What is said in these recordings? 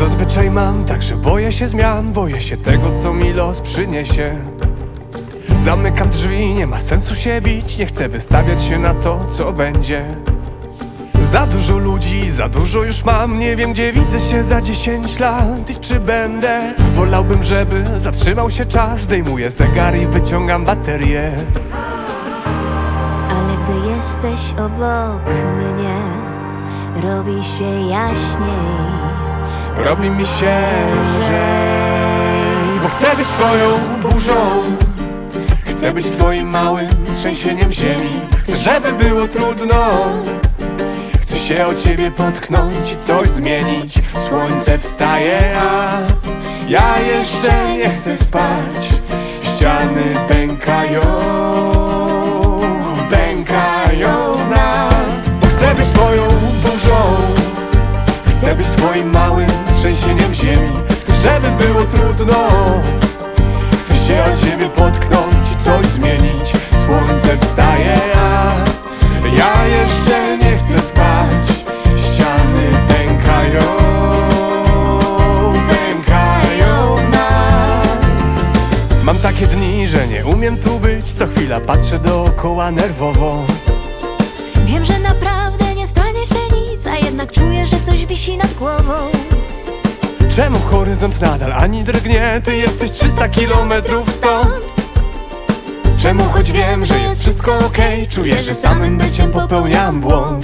Zazwyczaj mam tak, że boję się zmian, boję się tego, co mi los przyniesie. Zamykam drzwi, nie ma sensu się bić, nie chcę wystawiać się na to, co będzie. Za dużo ludzi, za dużo już mam, nie wiem, gdzie widzę się za 10 lat i czy będę. Wolałbym, żeby zatrzymał się czas, zdejmuję zegar i wyciągam baterię. Ale gdy jesteś obok mnie, robi się jaśniej. Robi mi się lżej, bo chcę być twoją burzą. Chcę być twoim małym trzęsieniem ziemi. Chcę, żeby było trudno. Chcę się o ciebie potknąć i coś zmienić. Słońce wstaje, a ja jeszcze nie chcę spać. Ściany pękają, pękają w nas. Bo chcę być twoją burzą. Chcę być twoim małym trzęsieniem ziemi. Chcę, żeby było trudno. Chcę się o ciebie potknąć i coś zmienić. Słońce wstaje, a ja jeszcze nie chcę spać. Ściany pękają, pękają w nas. Mam takie dni, że nie umiem tu być. Co chwila patrzę dookoła nerwowo. Wiem, że naprawdę nie stanie się nic, a jednak czuję, że coś wisi nad głową. Czemu horyzont nadal ani drgnie? Ty jesteś 300 kilometrów stąd. Czemu, choć wiem, że jest wszystko okej, czuję, że samym byciem popełniam błąd.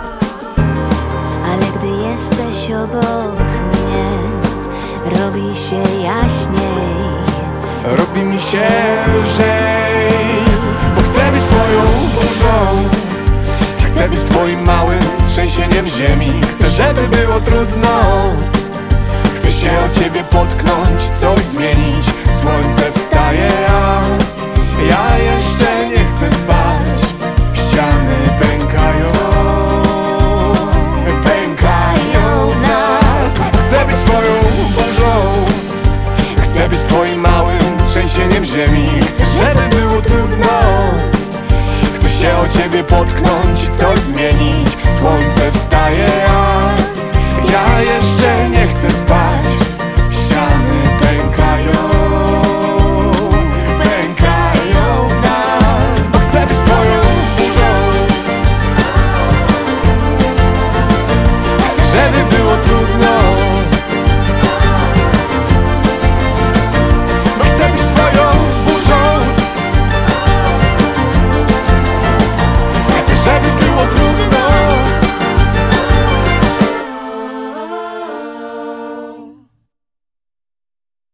Ale gdy jesteś obok mnie, robi się jaśniej. Robi mi się lżej, bo chcę być twoją burzą. Chcę być twoim małym trzęsieniem ziemi. Chcę, żeby było trudno. Chcę się o ciebie potknąć, coś zmienić. Słońce wstaje, a ja jeszcze nie chcę spać. Ściany pękają, pękają w nas. Chcę być twoją burzą. Chcę być twoim małym trzęsieniem ziemi. Chcę, żeby było trudno. Chcę się o ciebie potknąć i coś zmienić. Słońce wstaje, a